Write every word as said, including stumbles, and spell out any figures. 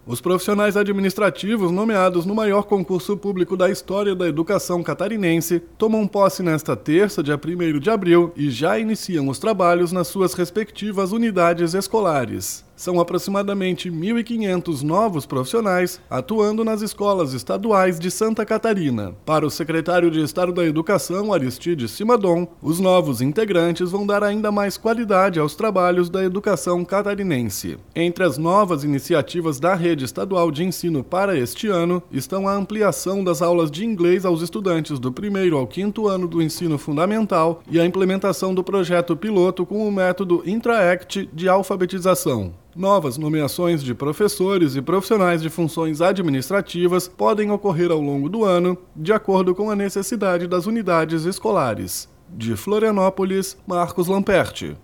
Os profissionais administrativos nomeados no maior concurso público da história da educação catarinense tomam posse nesta terça, dia primeiro de abril, e já iniciam os trabalhos nas suas respectivas unidades escolares. São aproximadamente mil e quinhentos novos profissionais atuando nas escolas estaduais de Santa Catarina. Para o secretário de Estado da Educação, Aristides Simadon, os novos integrantes vão dar ainda mais qualidade aos trabalhos da educação catarinense. Entre as novas iniciativas da rede estadual de ensino para este ano estão a ampliação das aulas de inglês aos estudantes do primeiro ao quinto ano do ensino fundamental e a implementação do projeto piloto com o método Intra-Act de alfabetização. Novas nomeações de professores e profissionais de funções administrativas podem ocorrer ao longo do ano, de acordo com a necessidade das unidades escolares. De Florianópolis, Marcos Lamperti.